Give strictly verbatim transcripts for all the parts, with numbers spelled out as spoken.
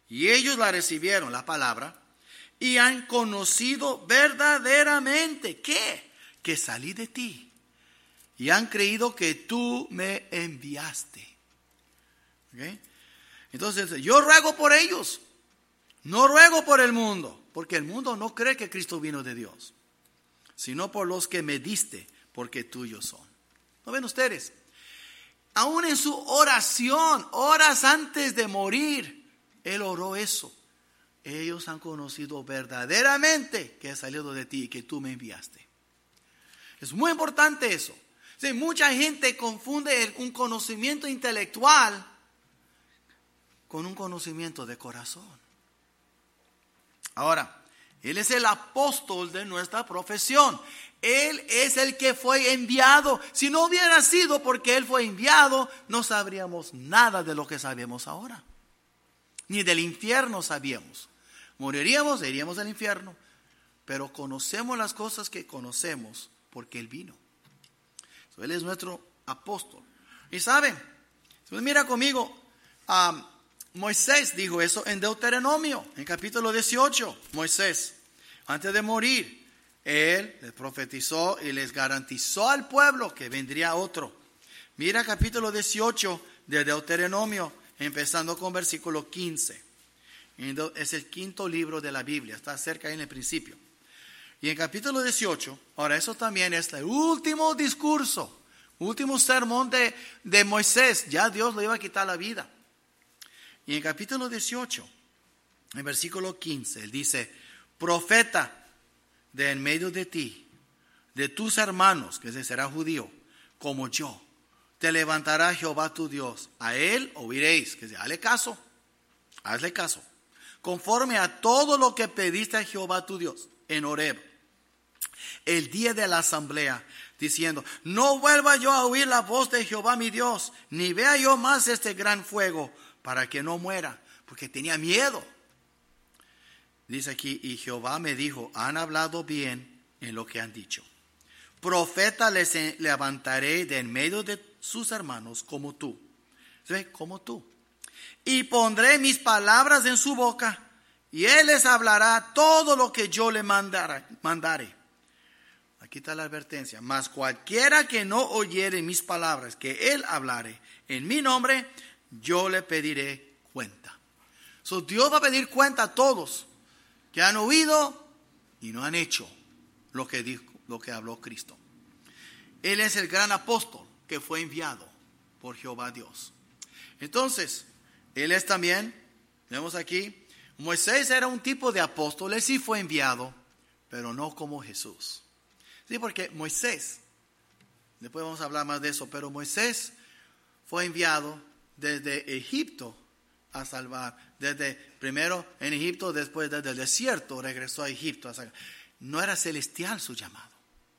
Y ellos la recibieron, la palabra, y han conocido verdaderamente, ¿qué? Que salí de ti. Y han creído que tú me enviaste. ¿Okay? Entonces, yo ruego por ellos. No ruego por el mundo, porque el mundo no cree que Cristo vino de Dios, sino por los que me diste, porque tuyos son. ¿No ven ustedes? Aún en su oración, horas antes de morir, Él oró eso. Ellos han conocido verdaderamente que he salido de ti y que tú me enviaste. Es muy importante eso. Sí, mucha gente confunde un conocimiento intelectual con un conocimiento de corazón. Ahora, Él es el apóstol de nuestra profesión. Él es el que fue enviado. Si no hubiera sido porque Él fue enviado, no sabríamos nada de lo que sabemos ahora. Ni del infierno sabíamos. Moriríamos, iríamos al infierno. Pero conocemos las cosas que conocemos porque Él vino. So, Él es nuestro apóstol. Y saben, mira conmigo, um, Moisés dijo eso en Deuteronomio, en capítulo dieciocho. Moisés, antes de morir, él les profetizó y les garantizó al pueblo que vendría otro. Mira capítulo dieciocho de Deuteronomio, empezando con versículo quince. Es el quinto libro de la Biblia, está cerca en el principio. Y en capítulo dieciocho, ahora eso también es el último discurso, último sermón de, de Moisés. Ya Dios le iba a quitar la vida. Y en capítulo dieciocho, en versículo quince, él dice: profeta de en medio de ti, de tus hermanos, que se será judío, como yo, te levantará Jehová tu Dios. A él oiréis, que se hazle caso, hazle caso, conforme a todo lo que pediste a Jehová tu Dios en Horeb, el día de la asamblea, diciendo: no vuelva yo a oír la voz de Jehová mi Dios, ni vea yo más este gran fuego, para que no muera, porque tenía miedo. Dice aquí: y Jehová me dijo: han hablado bien en lo que han dicho. Profeta les levantaré de en medio de sus hermanos como tú. ¿Sí? Como tú. Y pondré mis palabras en su boca, y él les hablará todo lo que yo le mandara, mandaré. Aquí está la advertencia: mas cualquiera que no oyere mis palabras que él hablare en mi nombre, yo le pediré cuenta. So, Dios va a pedir cuenta a todos que han oído y no han hecho lo que dijo, lo que habló Cristo. Él es el gran apóstol que fue enviado por Jehová Dios. Entonces, Él es también, vemos aquí, Moisés era un tipo de apóstol. Él sí fue enviado, pero no como Jesús. Sí, porque Moisés, después vamos a hablar más de eso, pero Moisés fue enviado desde Egipto a salvar. Desde primero en Egipto, después desde el desierto regresó a Egipto a salvar. No era celestial su llamado.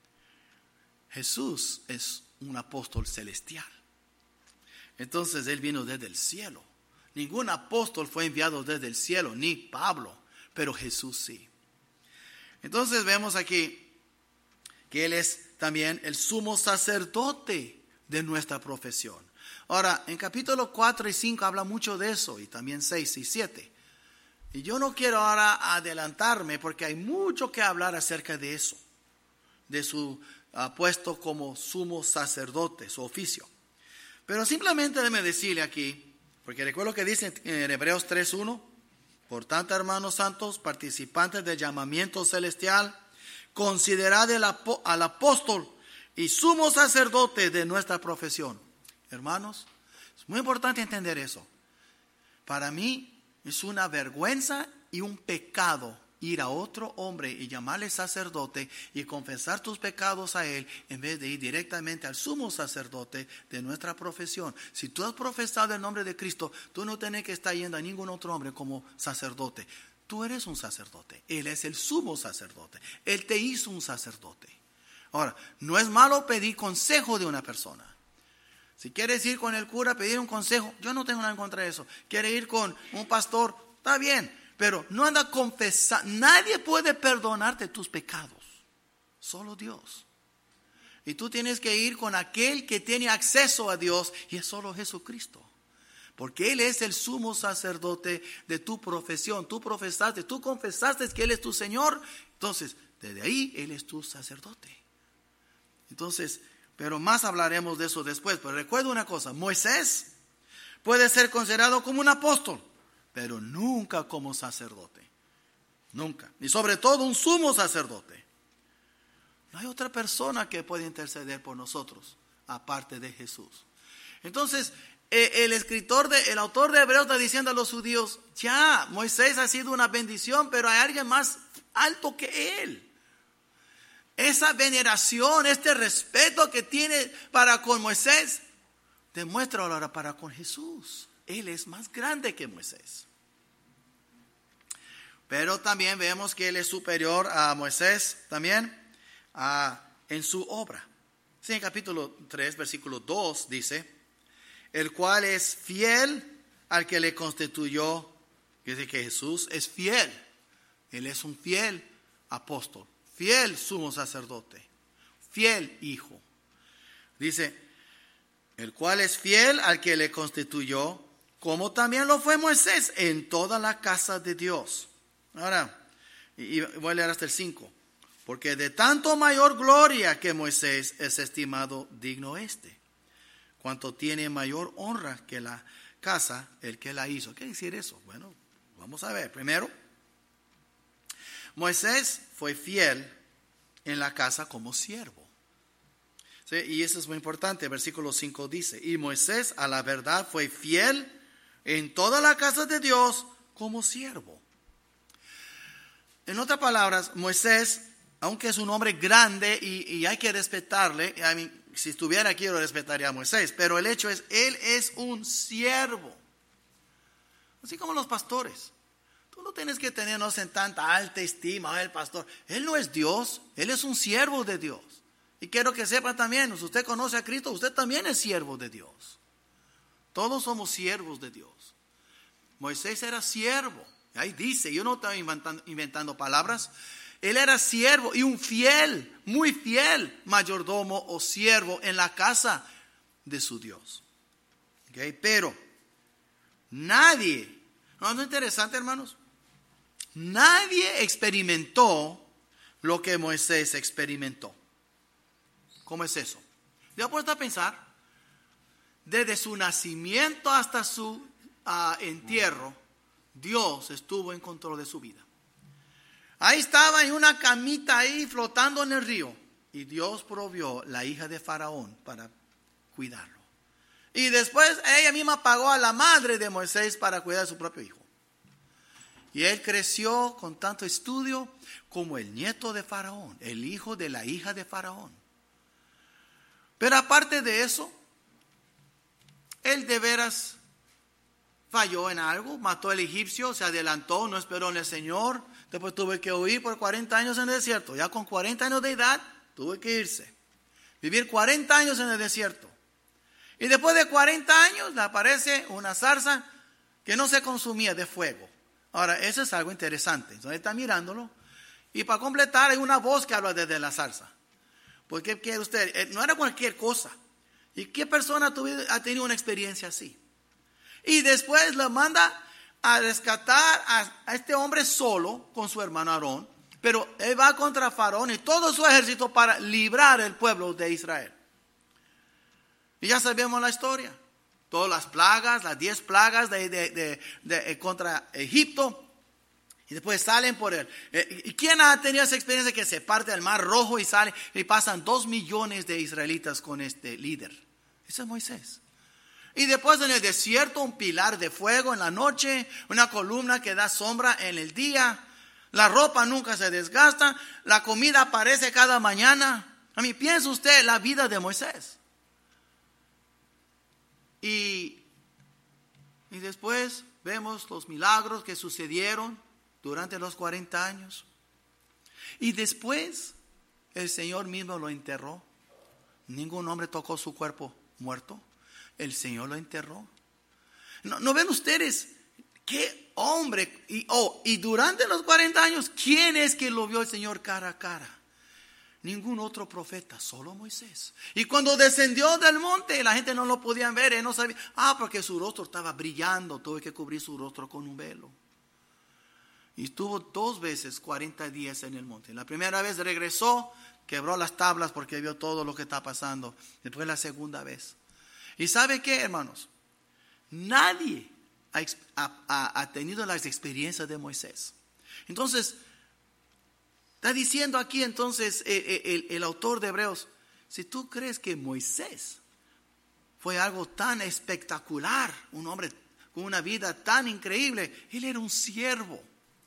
Jesús es un apóstol celestial. Entonces Él vino desde el cielo. Ningún apóstol fue enviado desde el cielo, ni Pablo, pero Jesús sí. Entonces vemos aquí que Él es también el sumo sacerdote de nuestra profesión. Ahora, en capítulo cuatro y cinco habla mucho de eso, y también seis y siete. Y yo no quiero ahora adelantarme porque hay mucho que hablar acerca de eso, de su uh, puesto como sumo sacerdote, su oficio. Pero simplemente déjeme decirle aquí, porque recuerdo que dice en Hebreos tres uno: por tanto, hermanos santos, participantes del llamamiento celestial, considerad el apo- al apóstol y sumo sacerdote de nuestra profesión. Hermanos, es muy importante entender eso. Para mí es una vergüenza y un pecado ir a otro hombre y llamarle sacerdote y confesar tus pecados a él, en vez de ir directamente al sumo sacerdote de nuestra profesión. Si tú has profesado el nombre de Cristo, tú no tienes que estar yendo a ningún otro hombre como sacerdote. Tú eres un sacerdote. Él es el sumo sacerdote. Él te hizo un sacerdote. Ahora, no es malo pedir consejo de una persona. Si quieres ir con el cura a pedir un consejo, yo no tengo nada en contra de eso. Quieres ir con un pastor, está bien. Pero no anda a confesar. Nadie puede perdonarte tus pecados. Solo Dios. Y tú tienes que ir con aquel que tiene acceso a Dios, y es solo Jesucristo. Porque Él es el sumo sacerdote de tu profesión. Tú profesaste, tú confesaste que Él es tu Señor. Entonces, desde ahí Él es tu sacerdote. Entonces, pero más hablaremos de eso después. Pero recuerda una cosa, Moisés puede ser considerado como un apóstol, pero nunca como sacerdote. Nunca. Y sobre todo un sumo sacerdote. No hay otra persona que pueda interceder por nosotros, aparte de Jesús. Entonces, el escritor, de, el autor de Hebreos está diciendo a los judíos, ya, Moisés ha sido una bendición, pero hay alguien más alto que él. Esa veneración, este respeto que tiene para con Moisés, demuestra ahora para con Jesús. Él es más grande que Moisés. Pero también vemos que Él es superior a Moisés también a, en su obra. Sí, en capítulo tres, versículo dos dice, el cual es fiel al que le constituyó. Dice que Jesús es fiel. Él es un fiel apóstol, fiel sumo sacerdote, fiel hijo. Dice, el cual es fiel al que le constituyó, como también lo fue Moisés en toda la casa de Dios. Ahora, y voy a leer hasta el cinco. Porque de tanto mayor gloria que Moisés es estimado digno este, cuanto tiene mayor honra que la casa el que la hizo. ¿Qué quiere decir eso? Bueno, vamos a ver. Primero, Moisés fue fiel en la casa como siervo. ¿Sí? Y eso es muy importante. Versículo cinco dice, y Moisés a la verdad fue fiel en toda la casa de Dios como siervo. En otras palabras, Moisés, aunque es un hombre grande y, y hay que respetarle, I mean, si estuviera aquí yo respetaría a Moisés, pero el hecho es, él es un siervo. Así como los pastores. Tú no tienes que tenernos en tanta alta estima el pastor. Él no es Dios, él es un siervo de Dios. Y quiero que sepa también, si usted conoce a Cristo, usted también es siervo de Dios. Todos somos siervos de Dios. Moisés era siervo. Ahí dice, yo no estoy inventando, inventando palabras. Él era siervo y un fiel, muy fiel mayordomo o siervo en la casa de su Dios. ¿Okay? Pero nadie, ¿no es interesante, hermanos? Nadie experimentó lo que Moisés experimentó. ¿Cómo es eso? Yo puedo a pensar, desde su nacimiento hasta su uh, entierro, Dios estuvo en control de su vida. Ahí estaba en una camita ahí flotando en el río. Y Dios provió la hija de Faraón para cuidarlo. Y después ella misma pagó a la madre de Moisés para cuidar a su propio hijo. Y él creció con tanto estudio como el nieto de Faraón, el hijo de la hija de Faraón. Pero aparte de eso, él de veras falló en algo, mató al egipcio, se adelantó, no esperó en el Señor. Después tuve que huir por cuarenta años en el desierto. Ya con cuarenta años de edad, tuve que irse. Vivir cuarenta años en el desierto. Y después de cuarenta años, le aparece una zarza que no se consumía de fuego. Ahora, eso es algo interesante. Entonces, está mirándolo. Y para completar, hay una voz que habla desde la zarza. Porque quiere usted, no era cualquier cosa. ¿Y qué persona ha tenido una experiencia así? Y después le manda a rescatar a, a este hombre solo con su hermano Aarón, pero él va contra Faraón y todo su ejército para librar el pueblo de Israel. Y ya sabemos la historia, todas las plagas, las diez plagas de, de, de, de, de contra Egipto, y después salen por él. ¿Y quién ha tenido esa experiencia que se parte el mar rojo y sale y pasan dos millones de israelitas con este líder? Ese es Moisés. Y después en el desierto un pilar de fuego en la noche, una columna que da sombra en el día, la ropa nunca se desgasta, la comida aparece cada mañana. A mí, piensa usted la vida de Moisés. Y, y después vemos los milagros que sucedieron durante los cuarenta años. Y después el Señor mismo lo enterró. Ningún hombre tocó su cuerpo muerto. El Señor lo enterró. ¿No, no ven ustedes qué hombre? Y, oh, y durante los cuarenta años, ¿quién es que lo vio el Señor cara a cara? Ningún otro profeta, solo Moisés. Y cuando descendió del monte, la gente no lo podía ver, él no sabía. Ah, porque su rostro estaba brillando, tuve que cubrir su rostro con un velo. Y estuvo dos veces cuarenta días en el monte. La primera vez regresó, quebró las tablas porque vio todo lo que está pasando. Después la segunda vez. ¿Y sabe qué, hermanos? Nadie ha, ha, ha tenido las experiencias de Moisés. Entonces, está diciendo aquí entonces el, el, el autor de Hebreos, si tú crees que Moisés fue algo tan espectacular, un hombre con una vida tan increíble, él era un siervo.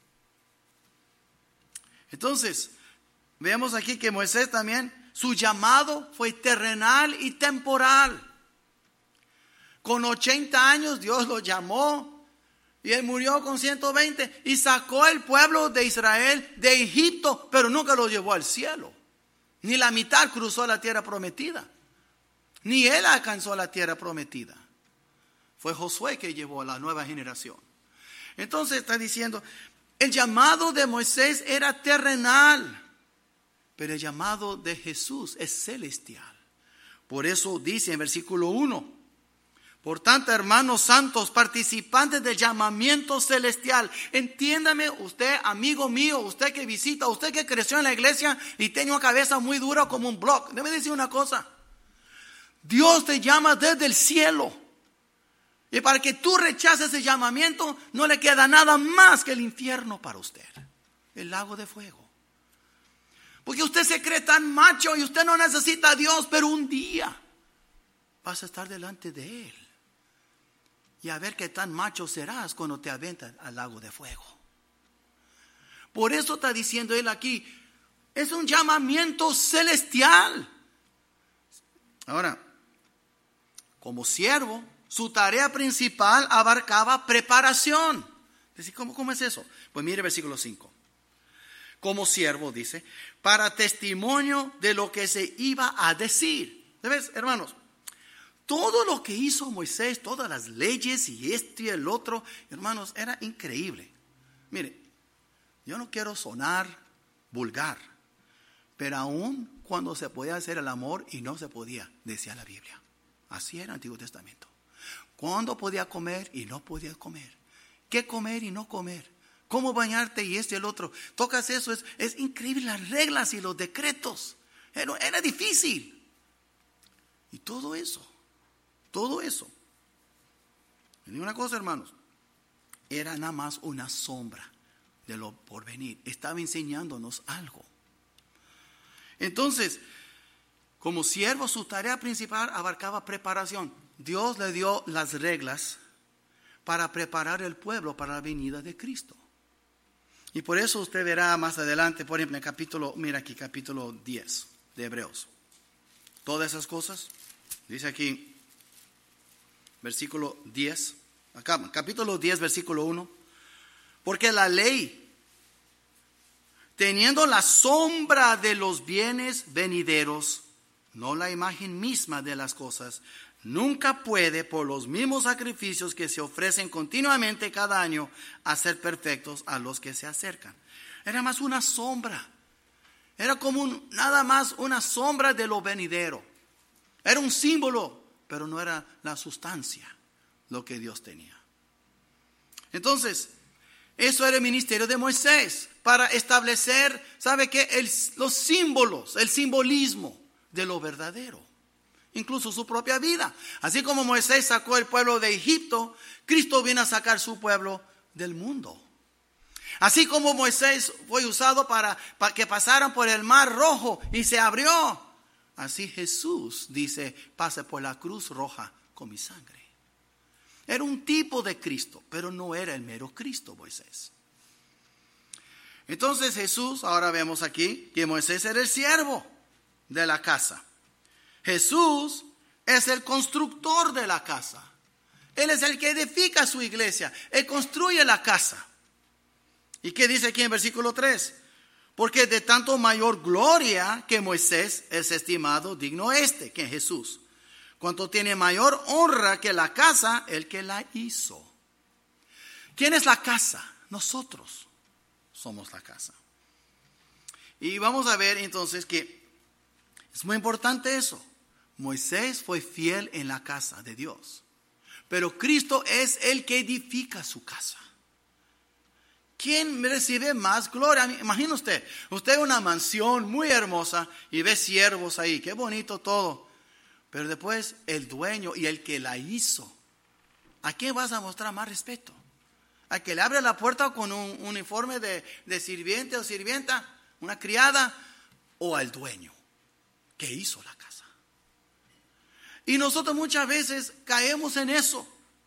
Entonces, vemos aquí que Moisés también, su llamado fue terrenal y temporal. Con ochenta años Dios lo llamó y él murió con ciento veinte y sacó el pueblo de Israel de Egipto, pero nunca lo llevó al cielo. Ni la mitad cruzó la tierra prometida. Ni él alcanzó la tierra prometida. Fue Josué que llevó a la nueva generación. Entonces está diciendo, el llamado de Moisés era terrenal, pero el llamado de Jesús es celestial. Por eso dice en versículo uno, por tanto, hermanos santos, participantes del llamamiento celestial, entiéndame usted, amigo mío, usted que visita, usted que creció en la iglesia y tiene una cabeza muy dura como un bloque. Debe decir una cosa, Dios te llama desde el cielo. Y para que tú rechaces ese llamamiento, no le queda nada más que el infierno para usted, el lago de fuego. Porque usted se cree tan macho y usted no necesita a Dios, pero un día vas a estar delante de Él. Y a ver qué tan macho serás cuando te aventas al lago de fuego. Por eso está diciendo él aquí, es un llamamiento celestial. Ahora, como siervo, su tarea principal abarcaba preparación. ¿Cómo, cómo es eso? Pues mire versículo cinco. Como siervo, dice, para testimonio de lo que se iba a decir. ¿Sabes, hermanos? Todo lo que hizo Moisés, todas las leyes y esto y el otro, hermanos, era increíble. Mire, yo no quiero sonar vulgar, pero aún cuando se podía hacer el amor y no se podía, decía la Biblia. Así era el Antiguo Testamento. Cuando podía comer y no podía comer. ¿Qué comer y no comer? ¿Cómo bañarte y esto y el otro? Tocas eso, es, es increíble las reglas y los decretos. Era, era difícil. Y todo eso. Todo eso, y una cosa, hermanos, era nada más una sombra de lo por venir. Estaba enseñándonos algo. Entonces, como siervo, su tarea principal abarcaba preparación. Dios le dio las reglas para preparar el pueblo para la venida de Cristo. Y por eso usted verá más adelante, por ejemplo, en el capítulo, mira aquí, capítulo diez de Hebreos. Todas esas cosas, dice aquí, versículo diez, acá, capítulo diez, versículo uno. Porque la ley, teniendo la sombra de los bienes venideros, no la imagen misma de las cosas, nunca puede, por los mismos sacrificios que se ofrecen continuamente cada año, hacer perfectos a los que se acercan. Era más una sombra. Era como un, nada más una sombra de lo venidero. Era un símbolo, pero no era la sustancia lo que Dios tenía. Entonces, eso era el ministerio de Moisés para establecer, ¿sabe qué? El, los símbolos, el simbolismo de lo verdadero. Incluso su propia vida. Así como Moisés sacó el pueblo de Egipto, Cristo viene a sacar su pueblo del mundo. Así como Moisés fue usado para, para que pasaran por el mar rojo y se abrió, así Jesús dice, pase por la cruz roja con mi sangre. Era un tipo de Cristo, pero no era el mero Cristo, Moisés. Entonces Jesús, ahora vemos aquí que Moisés era el siervo de la casa. Jesús es el constructor de la casa. Él es el que edifica su iglesia. Él construye la casa. ¿Y qué dice aquí en versículo tres? Porque de tanto mayor gloria que Moisés es estimado digno este, que Jesús. Cuanto tiene mayor honra que la casa, el que la hizo. ¿Quién es la casa? Nosotros somos la casa. Y vamos a ver entonces que Es muy importante eso. Moisés fue fiel en la casa de Dios, pero Cristo es el que edifica su casa. ¿Quién recibe más gloria? Imagina usted, usted una mansión muy hermosa y ve siervos ahí, qué bonito todo. Pero después el dueño y el que la hizo, ¿a quién vas a mostrar más respeto? ¿A que le abre la puerta con un uniforme de, de sirviente o sirvienta, una criada, o al dueño que hizo la casa? Y nosotros muchas veces caemos en eso.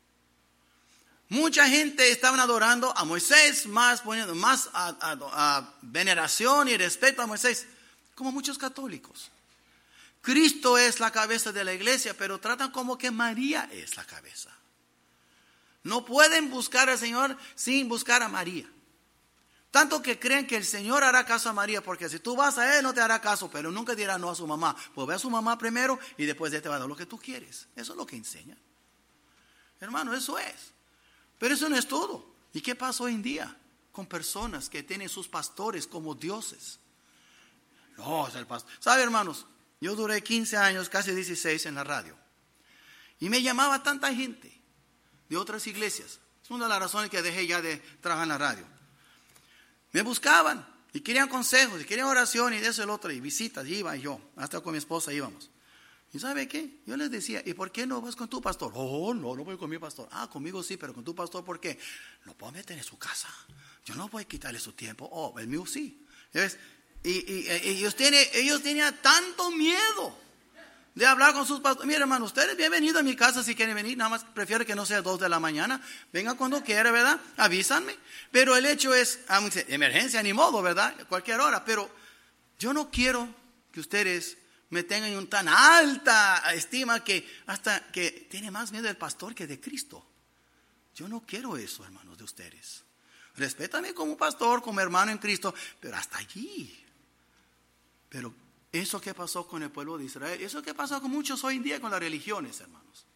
Mucha gente estaban adorando a Moisés, más poniendo más a, a, a veneración y respeto a Moisés, como muchos católicos. Cristo es la cabeza de la iglesia, pero tratan como que María es la cabeza. No pueden buscar al Señor sin buscar a María. Tanto que creen que el Señor hará caso a María, porque si tú vas a Él no te hará caso, pero nunca dirá no a su mamá. Pues ve a su mamá primero y después Él te va a dar lo que tú quieres. Eso es lo que enseñan. Hermano, eso es. Pero eso no es todo. ¿Y qué pasa hoy en día con personas que tienen sus pastores como dioses? No, es el pastor. ¿Sabe, hermanos? Yo duré quince años, casi dieciséis en la radio. Y me llamaba tanta gente de otras iglesias. Es una de las razones que dejé ya de trabajar en la radio. Me buscaban y querían consejos, y querían oración y eso y lo otro, y visitas, y iba yo, hasta con mi esposa íbamos. ¿Y sabe qué? Yo les decía, ¿y por qué no vas con tu pastor? Oh, no, no voy con mi pastor. Ah, conmigo sí, pero con tu pastor, ¿por qué? No puedo meter en su casa. Yo no voy a quitarle su tiempo. Oh, el mío sí. ¿Ves? Y, y, y ellos, tienen, ellos tenían tanto miedo de hablar con sus pastores. Mira, hermano, ustedes bienvenidos a mi casa si quieren venir. Nada más prefiero que no sea dos de la mañana. Vengan cuando quieran, ¿verdad? Avísanme. Pero el hecho es, emergencia, ni modo, ¿verdad? Cualquier hora. Pero yo no quiero que ustedes me tengan en tan alta estima que hasta que tiene más miedo del pastor que de Cristo. Yo no quiero eso, hermanos, de ustedes. Respétame como pastor, como hermano en Cristo, pero hasta allí. Pero eso que pasó con el pueblo de Israel, eso que pasa con muchos hoy en día con las religiones, hermanos.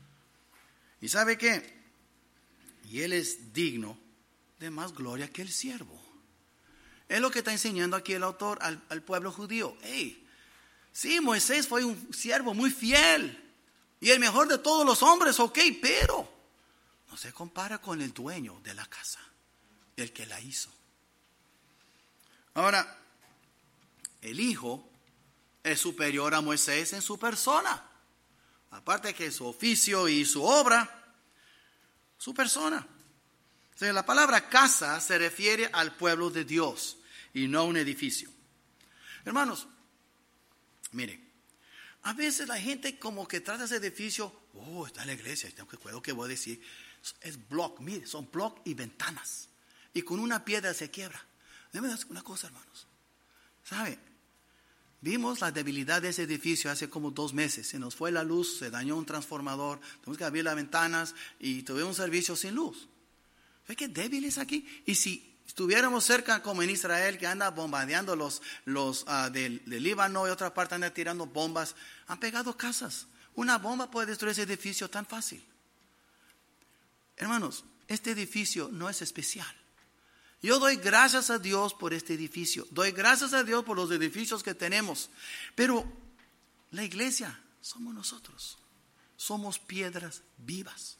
¿Y sabe qué? Y Él es digno de más gloria que el siervo. Es lo que está enseñando aquí el autor al, al pueblo judío. Hey, sí, Moisés fue un siervo muy fiel y el mejor de todos los hombres, ok, pero no se compara con el dueño de la casa, el que la hizo. Ahora, el hijo es superior a Moisés en su persona. Aparte que su oficio y su obra, su persona. O sea, la palabra casa se refiere al pueblo de Dios y no a un edificio. Hermanos, mire, a veces la gente como que trata ese edificio, oh, está en la iglesia, tengo que cuidado que voy a decir, es block, mire, son block y ventanas. Y con una piedra se quiebra. Déjame decir una cosa, hermanos. ¿Sabe? Vimos la debilidad de ese edificio hace como dos meses. Se nos fue la luz, se dañó un transformador, tuvimos que abrir las ventanas y tuvimos un servicio sin luz. ¿Ve qué débil es aquí? Y si estuviéramos cerca como en Israel, que anda bombardeando los, los uh, del, del Líbano y otra parte anda tirando bombas, han pegado casas. Una bomba puede destruir ese edificio tan fácil. Hermanos, este edificio no es especial. Yo doy gracias a Dios por este edificio. Doy gracias a Dios por los edificios que tenemos. Pero la iglesia somos nosotros. Somos piedras vivas.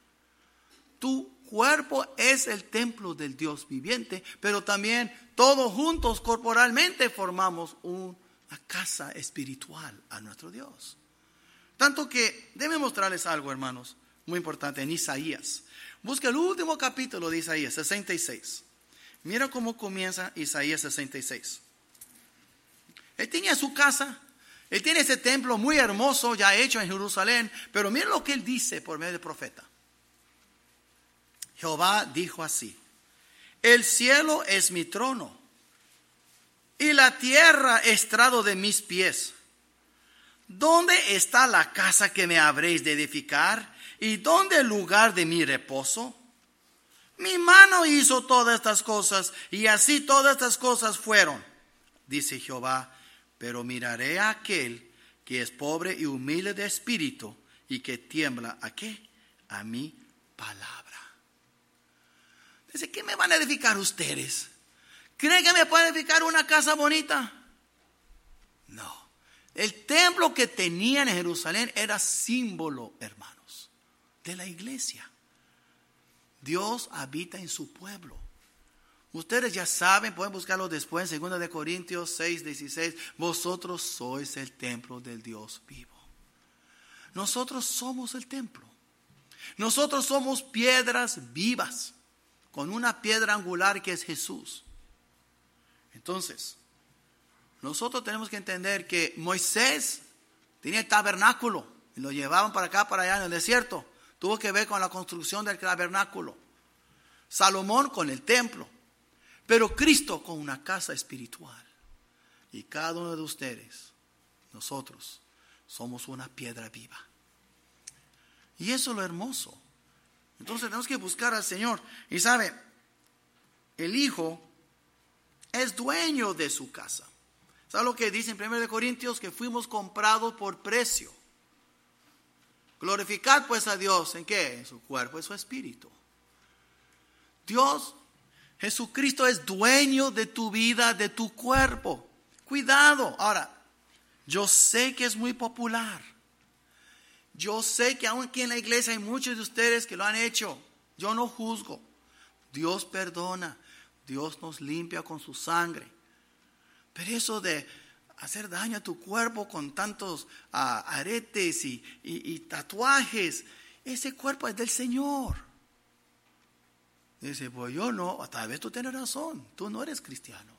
Tu cuerpo es el templo del Dios viviente, pero también todos juntos corporalmente formamos una casa espiritual a nuestro Dios. Tanto que debe mostrarles algo, hermanos, muy importante en Isaías. Busca el último capítulo de Isaías, sesenta y seis. Mira cómo comienza Isaías sesenta y seis. Él tenía su casa, él tiene ese templo muy hermoso ya hecho en Jerusalén, pero mira lo que él dice por medio del profeta. Jehová dijo así: el cielo es mi trono y la tierra estrado de mis pies. ¿Dónde está la casa que me habréis de edificar? ¿Y dónde el lugar de mi reposo? Mi mano hizo todas estas cosas, y así todas estas cosas fueron, dice Jehová. Pero miraré a aquel que es pobre y humilde de espíritu, y que tiembla, ¿a qué? A mi palabra. Dice, ¿qué me van a edificar ustedes? ¿Creen que me pueden edificar una casa bonita? No. El templo que tenían en Jerusalén era símbolo, hermanos, de la iglesia. Dios habita en su pueblo. Ustedes ya saben, pueden buscarlo después en segunda de Corintios seis, dieciséis. Vosotros sois el templo del Dios vivo. Nosotros somos el templo. Nosotros somos piedras vivas, con una piedra angular que es Jesús. Entonces, nosotros tenemos que entender que Moisés tenía el tabernáculo y lo llevaban para acá, para allá en el desierto. Tuvo que ver con la construcción del tabernáculo. Salomón con el templo. Pero Cristo con una casa espiritual. Y cada uno de ustedes, nosotros, somos una piedra viva. Y eso es lo hermoso. Entonces tenemos que buscar al Señor. Y sabe, el Hijo es dueño de su casa. ¿Sabe lo que dice en primera de Corintios? Que fuimos comprados por precio. Glorificad pues a Dios. ¿En qué? En su cuerpo, en su espíritu. Dios, Jesucristo es dueño de tu vida, de tu cuerpo. Cuidado. Ahora, yo sé que es muy popular. Yo sé que aún aquí en la iglesia hay muchos de ustedes que lo han hecho. Yo no juzgo. Dios perdona. Dios nos limpia con su sangre. Pero eso de hacer daño a tu cuerpo con tantos uh, aretes y, y, y tatuajes, ese cuerpo es del Señor. Dice, pues yo no, tal vez tú tienes razón, tú no eres cristiano.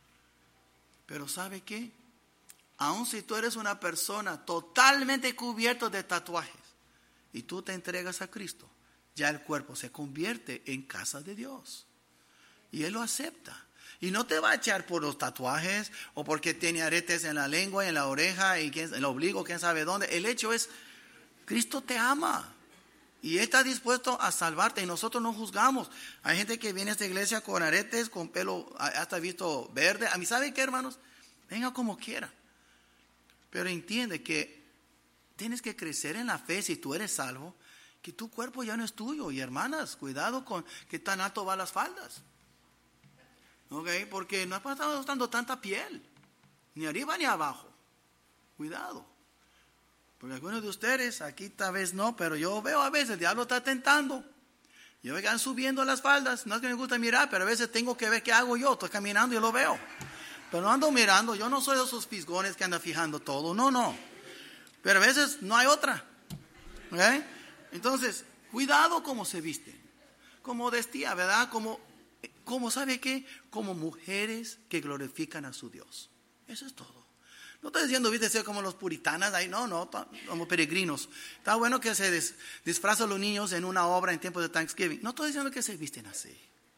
Pero ¿sabe qué? Aun si tú eres una persona totalmente cubierta de tatuajes y tú te entregas a Cristo, ya el cuerpo se convierte en casa de Dios. Y Él lo acepta. Y no te va a echar por los tatuajes o porque tiene aretes en la lengua, en la oreja, y en el ombligo, quién sabe dónde. El hecho es, Cristo te ama. Y Él está dispuesto a salvarte y nosotros no juzgamos. Hay gente que viene a esta iglesia con aretes, con pelo hasta visto verde. A mí, ¿saben qué, hermanos? Venga como quiera. Pero entiende que tienes que crecer en la fe si tú eres salvo, que tu cuerpo ya no es tuyo. Y hermanas, cuidado con que tan alto van las faldas. ¿Ok? Porque no está dando tanta piel, ni arriba ni abajo. Cuidado. Porque algunos de ustedes, aquí tal vez no, pero yo veo a veces el diablo está tentando. Yo veo que van subiendo las faldas. No es que me gusta mirar, pero a veces tengo que ver qué hago yo. Estoy caminando y lo veo. Pero no ando mirando. Yo no soy de esos fisgones que andan fijando todo. No, no. Pero a veces no hay otra. ¿Ok? Entonces, cuidado cómo se visten. Como vestía, ¿verdad? Como, como, ¿sabe qué? Como mujeres que glorifican a su Dios. Eso es todo. No estoy diciendo, viste, ser como los puritanas, ahí no, no, como peregrinos. Está bueno que se des, disfrazan los niños en una obra en tiempo de Thanksgiving. No estoy diciendo que se visten así.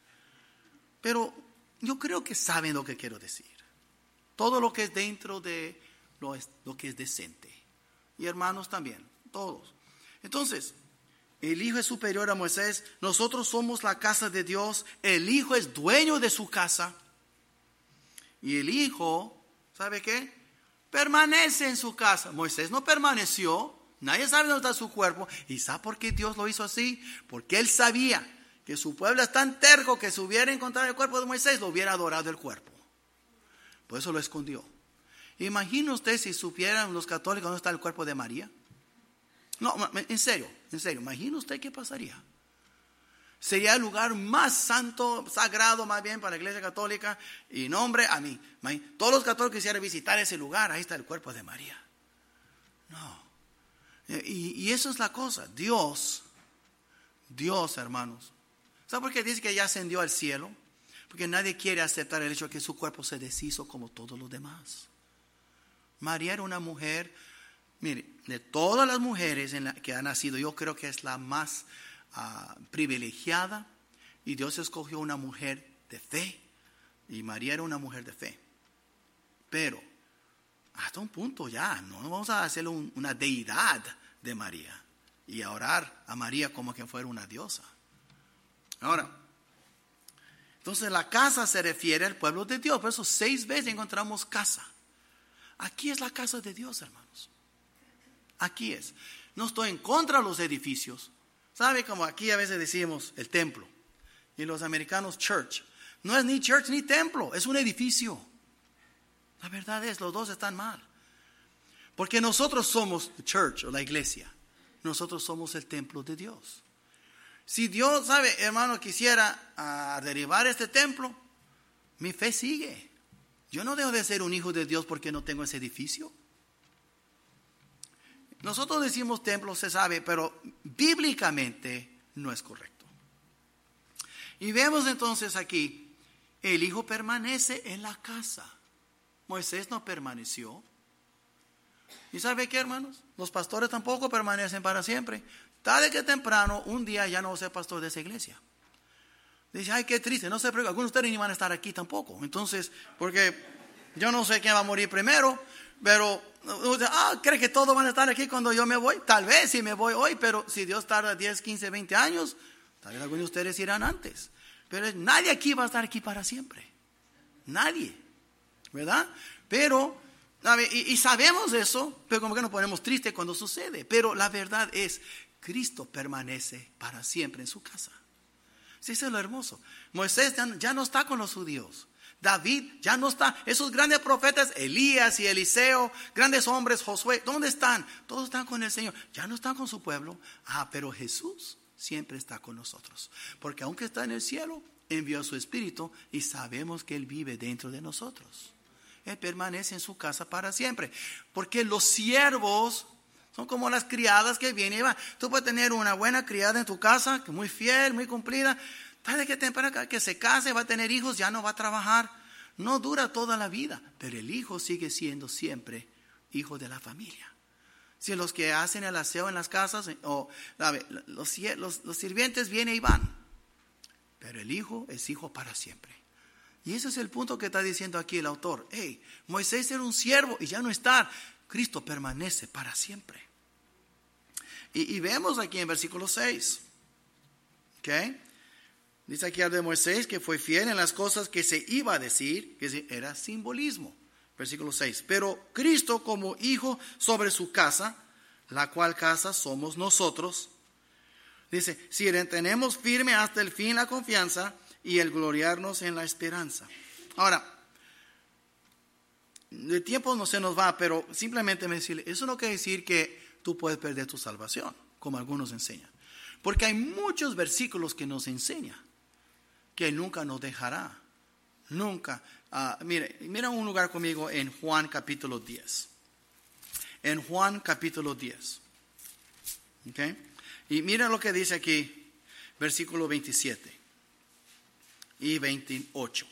Pero yo creo que saben lo que quiero decir. Todo lo que es dentro de lo, es, lo que es decente. Y hermanos también, todos. Entonces, el Hijo es superior a Moisés. Nosotros somos la casa de Dios. El Hijo es dueño de su casa. Y el Hijo, ¿sabe qué? Permanece en su casa. Moisés no permaneció. Nadie sabe dónde está su cuerpo. ¿Y sabe por qué Dios lo hizo así? Porque Él sabía que su pueblo es tan terco que si hubiera encontrado el cuerpo de Moisés, lo hubiera adorado el cuerpo. Por eso lo escondió. Imagina usted si supieran los católicos dónde está el cuerpo de María. No, en serio, en serio. Imagina usted qué pasaría. Sería el lugar más santo, sagrado más bien para la iglesia católica. Y nombre a mí. Todos los católicos quisieran visitar ese lugar. Ahí está el cuerpo de María. No. Y, y eso es la cosa. Dios, Dios, hermanos. ¿Sabe por qué dice que ya ascendió al cielo? Porque nadie quiere aceptar el hecho de que su cuerpo se deshizo como todos los demás. María era una mujer, mire, de todas las mujeres en la que ha nacido, yo creo que es la más Uh, privilegiada, y Dios escogió una mujer de fe, y María era una mujer de fe. Pero hasta un punto ya no vamos a hacer un, una deidad de María y a orar a María como que fuera una diosa. Ahora, entonces la casa se refiere al pueblo de Dios. Por eso seis veces encontramos casa. Aquí es la casa de Dios, hermanos. Aquí es. No estoy en contra de los edificios. ¿Sabe? Como aquí a veces decimos el templo. Y los americanos church. No es ni church ni templo. Es un edificio. La verdad es, los dos están mal. Porque nosotros somos the church o la iglesia. Nosotros somos el templo de Dios. Si Dios, sabe, hermano, quisiera uh, derribar este templo, mi fe sigue. Yo no dejo de ser un hijo de Dios porque no tengo ese edificio. Nosotros decimos templo, se sabe, pero bíblicamente no es correcto. Y vemos entonces aquí, el hijo permanece en la casa. Moisés no permaneció. ¿Y sabe qué, hermanos? Los pastores tampoco permanecen para siempre. Tarde que temprano, un día ya no voy a ser pastor de esa iglesia. Dice, ay, qué triste, no se preocupen, algunos de ustedes ni van a estar aquí tampoco. Entonces, porque yo no sé quién va a morir primero, pero, ah, ¿cree que todos van a estar aquí cuando yo me voy? Tal vez si me voy hoy, pero si Dios tarda diez, quince, veinte años, tal vez algunos de ustedes irán antes. Pero nadie aquí va a estar aquí para siempre. Nadie, ¿verdad? Pero, y, y sabemos eso, pero como que nos ponemos tristes cuando sucede. Pero la verdad es, Cristo permanece para siempre en su casa. Sí, eso es lo hermoso. Moisés ya, ya no está con los judíos. David ya no está. Esos grandes profetas, Elías y Eliseo, grandes hombres, Josué, ¿dónde están? Todos están con el Señor. Ya no están con su pueblo. Ah, pero Jesús siempre está con nosotros. Porque aunque está en el cielo, envió a su Espíritu y sabemos que Él vive dentro de nosotros. Él permanece en su casa para siempre. Porque los siervos son como las criadas que vienen y van. Tú puedes tener una buena criada en tu casa, muy fiel, muy cumplida. Tarde que temprano que se case, va a tener hijos, ya no va a trabajar. No dura toda la vida, pero el hijo sigue siendo siempre hijo de la familia. Si los que hacen el aseo en las casas, o los, los, los sirvientes vienen y van, pero el hijo es hijo para siempre. Y ese es el punto que está diciendo aquí el autor. Hey, Moisés era un siervo y ya no está. Cristo permanece para siempre. Y, y vemos aquí en versículo seis. ¿Ok? Dice aquí al de Moisés que fue fiel en las cosas que se iba a decir, que era simbolismo. Versículo seis. Pero Cristo como hijo sobre su casa, la cual casa somos nosotros. Dice, si retenemos firme hasta el fin la confianza y el gloriarnos en la esperanza. Ahora, el tiempo no se nos va, pero simplemente me decirle, eso no quiere decir que tú puedes perder tu salvación, como algunos enseñan. Porque hay muchos versículos que nos enseñan que Él nunca nos dejará. Nunca. Uh, mire, mira un lugar conmigo en Juan capítulo diez. En Juan capítulo diez. ¿Ok? Y mira lo que dice aquí, versículo veintisiete y veintiocho.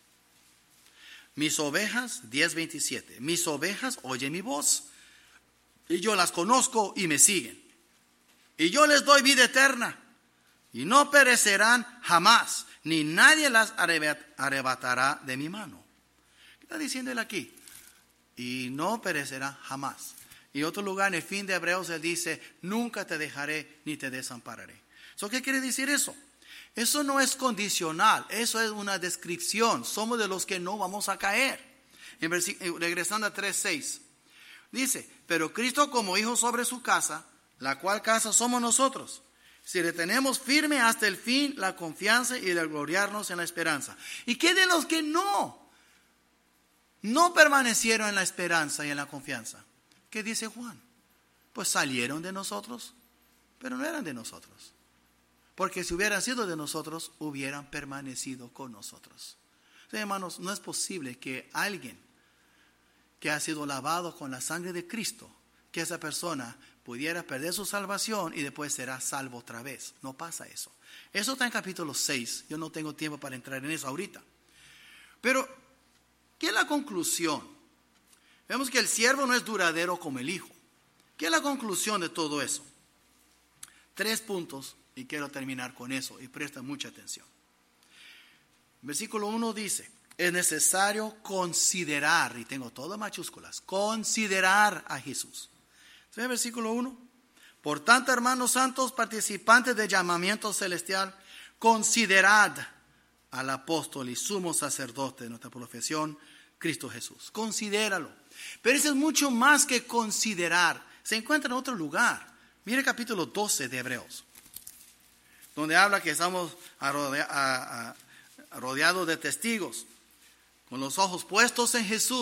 Mis ovejas, diez veintisiete, mis ovejas oyen mi voz, y yo las conozco y me siguen. Y yo les doy vida eterna, y no perecerán jamás, ni nadie las arrebatará de mi mano. ¿Qué está diciendo él aquí? Y no perecerá jamás. Y otro lugar, en el fin de Hebreos, él dice, nunca te dejaré ni te desampararé. ¿So qué quiere decir eso? Eso no es condicional, eso es una descripción. Somos de los que no vamos a caer. En vers- regresando a tres seis. Dice, pero Cristo como hijo sobre su casa, la cual casa somos nosotros, si retenemos firme hasta el fin la confianza y el gloriarnos en la esperanza. ¿Y qué de los que no? No permanecieron en la esperanza y en la confianza. ¿Qué dice Juan? Pues salieron de nosotros, pero no eran de nosotros. Porque si hubieran sido de nosotros, hubieran permanecido con nosotros. Entonces, hermanos, no es posible que alguien que ha sido lavado con la sangre de Cristo, que esa persona pudiera perder su salvación y después será salvo otra vez. No pasa eso. Eso está en capítulo seis. Yo no tengo tiempo para entrar en eso ahorita. Pero, ¿qué es la conclusión? Vemos que el siervo no es duradero como el hijo. ¿Qué es la conclusión de todo eso? Tres puntos. Y quiero terminar con eso y presta mucha atención. Versículo uno dice, es necesario considerar, y tengo todas mayúsculas, considerar a Jesús. ¿Sí? Versículo uno. Por tanto, hermanos santos, participantes del llamamiento celestial, considerad al apóstol y sumo sacerdote de nuestra profesión, Cristo Jesús. Considéralo. Pero eso es mucho más que considerar. Se encuentra en otro lugar. Mire el capítulo doce de Hebreos, donde habla que estamos rodeados de testigos, con los ojos puestos en Jesús,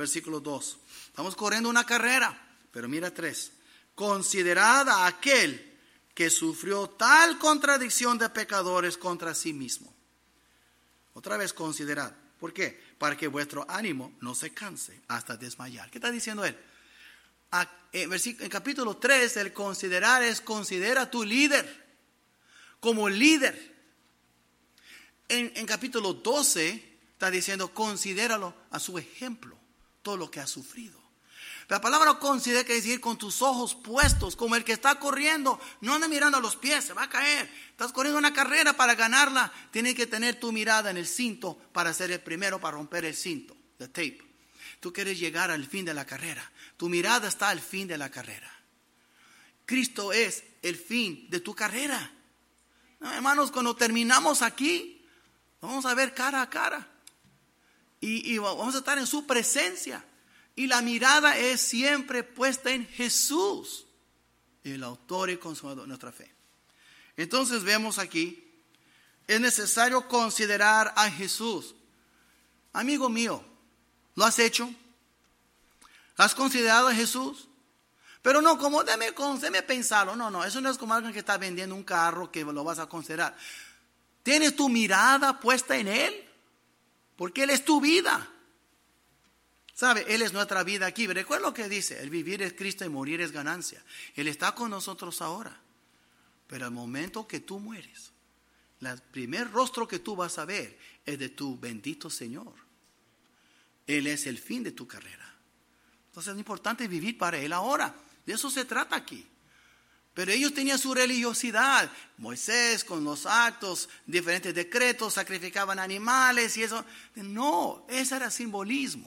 versículo dos. Estamos corriendo una carrera, pero mira tres. Considerad a aquel que sufrió tal contradicción de pecadores contra sí mismo. Otra vez considerad. ¿Por qué? Para que vuestro ánimo no se canse hasta desmayar. ¿Qué está diciendo él? En, en capítulo tres, el considerar es considera a tu líder como líder. En, en capítulo doce está diciendo considéralo a su ejemplo, todo lo que ha sufrido. La palabra considera quiere decir con tus ojos puestos, como el que está corriendo, no anda mirando a los pies, se va a caer. Estás corriendo una carrera para ganarla, tienes que tener tu mirada en el cinto para ser el primero, para romper el cinto, the tape. Tú quieres llegar al fin de la carrera, tu mirada está al fin de la carrera. Cristo es el fin de tu carrera. No, hermanos, cuando terminamos aquí, vamos a ver cara a cara y, y vamos a estar en su presencia. Y la mirada es siempre puesta en Jesús, el autor y consumador de nuestra fe. Entonces vemos aquí, es necesario considerar a Jesús. Amigo mío, ¿lo has hecho? ¿Has considerado a Jesús? Pero no, como déme, déme pensarlo. No, no, eso no es como alguien que está vendiendo un carro que lo vas a considerar. ¿Tienes tu mirada puesta en Él? Porque Él es tu vida. ¿Sabe? Él es nuestra vida aquí. Recuerda lo que dice, el vivir es Cristo y morir es ganancia. Él está con nosotros ahora. Pero al momento que tú mueres, el primer rostro que tú vas a ver es de tu bendito Señor. Él es el fin de tu carrera. Entonces es importante vivir para Él ahora. De eso se trata aquí. Pero ellos tenían su religiosidad. Moisés con los actos, diferentes decretos, sacrificaban animales y eso. No, ese era simbolismo.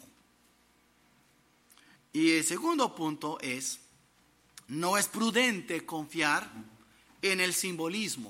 Y el segundo punto es, no es prudente confiar en el simbolismo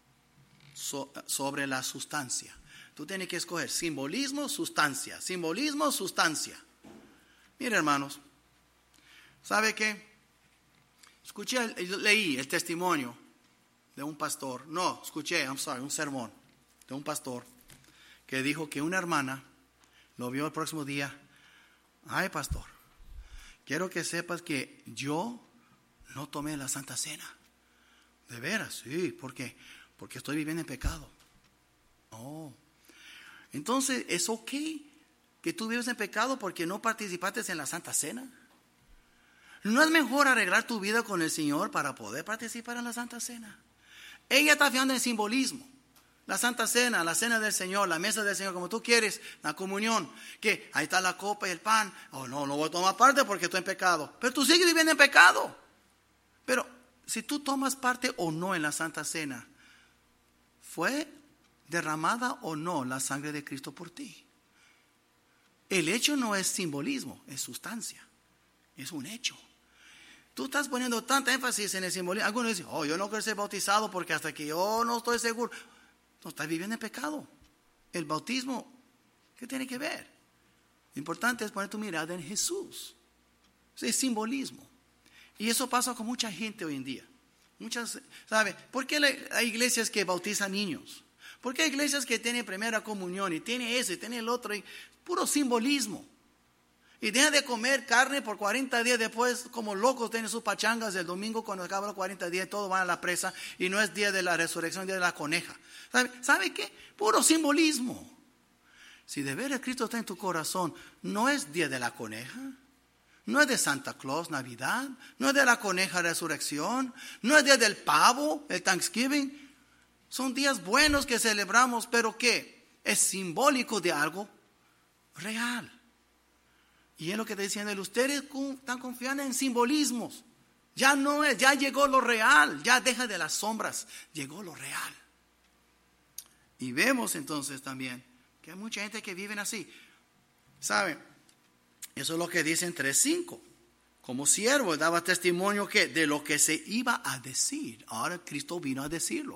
so, sobre la sustancia. Tú tienes que escoger simbolismo, sustancia, simbolismo, sustancia. Mira, hermanos, ¿sabe qué? Escuché, leí el testimonio de un pastor, no, escuché, I'm sorry, un sermón de un pastor que dijo que una hermana lo vio el próximo día. Ay, pastor, quiero que sepas que yo no tomé la Santa Cena. ¿De veras? Sí, ¿por qué? Porque estoy viviendo en pecado. Oh. Entonces, ¿es ok que tú vives en pecado porque no participaste en la Santa Cena? ¿No es mejor arreglar tu vida con el Señor para poder participar en la Santa Cena? Ella está fijando en simbolismo. La Santa Cena, la Cena del Señor, la mesa del Señor, como tú quieres, la comunión, que ahí está la copa y el pan. Oh, no, no voy a tomar parte porque estoy en pecado. Pero tú sigues viviendo en pecado. Pero si tú tomas parte o no en la Santa Cena, ¿fue derramada o no la sangre de Cristo por ti? El hecho no es simbolismo, es sustancia. Es un hecho. Tú estás poniendo tanta énfasis en el simbolismo. Algunos dicen, oh, yo no quiero ser bautizado porque hasta que yo no estoy seguro. No, estás viviendo en pecado. El bautismo, ¿qué tiene que ver? Lo importante es poner tu mirada en Jesús. Es simbolismo. Y eso pasa con mucha gente hoy en día. Muchas, ¿sabe? ¿Por qué hay iglesias que bautizan niños? ¿Por qué hay iglesias que tienen primera comunión y tiene ese y tiene el otro? Y puro simbolismo. Y deja de comer carne por cuarenta días después, como locos tienen sus pachangas el domingo cuando acaban los cuarenta días, todos van a la presa y no es día de la resurrección, día de la coneja. ¿Sabe, ¿Sabe qué? Puro simbolismo. Si de veras Cristo está en tu corazón, no es día de la coneja, no es de Santa Claus, Navidad, no es de la coneja, resurrección, no es día del pavo, el Thanksgiving. Son días buenos que celebramos, pero ¿qué? Es simbólico de algo real. Y es lo que está diciendo él, ustedes están confiando en simbolismos. Ya no es, ya llegó lo real, ya deja de las sombras, llegó lo real. Y vemos entonces también que hay mucha gente que vive así. ¿Saben? Eso es lo que dice en tres cinco. Como siervo daba testimonio que de lo que se iba a decir. Ahora Cristo vino a decirlo.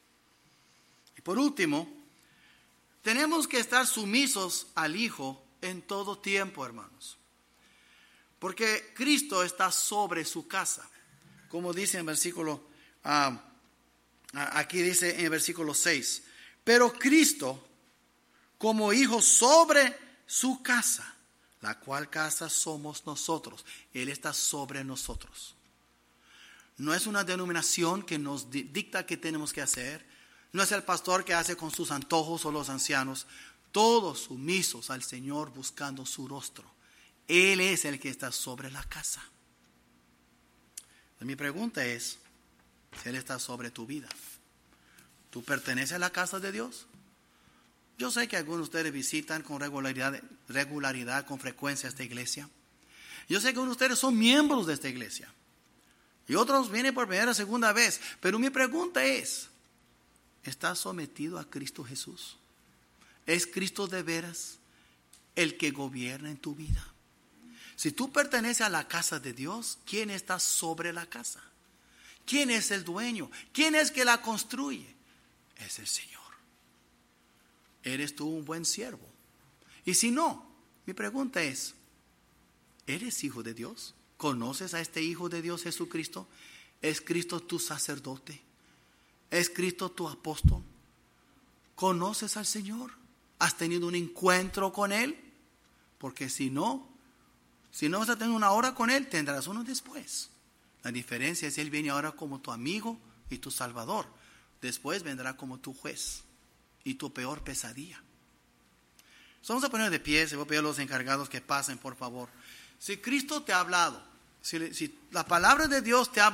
Y por último, tenemos que estar sumisos al Hijo en todo tiempo, hermanos. Porque Cristo está sobre su casa. Como dice en versículo, uh, aquí dice en el versículo seis. Pero Cristo, como hijo sobre su casa, la cual casa somos nosotros. Él está sobre nosotros. No es una denominación que nos dicta qué tenemos que hacer. No es el pastor que hace con sus antojos o los ancianos. Todos sumisos al Señor buscando su rostro. Él es el que está sobre la casa. Mi pregunta es, si Él está sobre tu vida, ¿tú perteneces a la casa de Dios? Yo sé que algunos de ustedes visitan con regularidad, regularidad, con frecuencia esta iglesia. Yo sé que algunos de ustedes son miembros de esta iglesia. Y otros vienen por primera o segunda vez. Pero mi pregunta es, ¿estás sometido a Cristo Jesús? ¿Es Cristo de veras el que gobierna en tu vida? Si tú perteneces a la casa de Dios, ¿quién está sobre la casa? ¿Quién es el dueño? ¿Quién es que la construye? Es el Señor. ¿Eres tú un buen siervo? Y si no, mi pregunta es, ¿eres hijo de Dios? ¿Conoces a este Hijo de Dios, Jesucristo? ¿Es Cristo tu sacerdote? ¿Es Cristo tu apóstol? ¿Conoces al Señor? ¿Has tenido un encuentro con Él? Porque si no, si no vas a tener una hora con Él, tendrás uno después. La diferencia es que Él viene ahora como tu amigo y tu salvador. Después vendrá como tu juez y tu peor pesadilla. So, vamos a poner de pie. Se voy a pedir a los encargados que pasen, por favor. Si Cristo te ha hablado, si, si la palabra de Dios te ha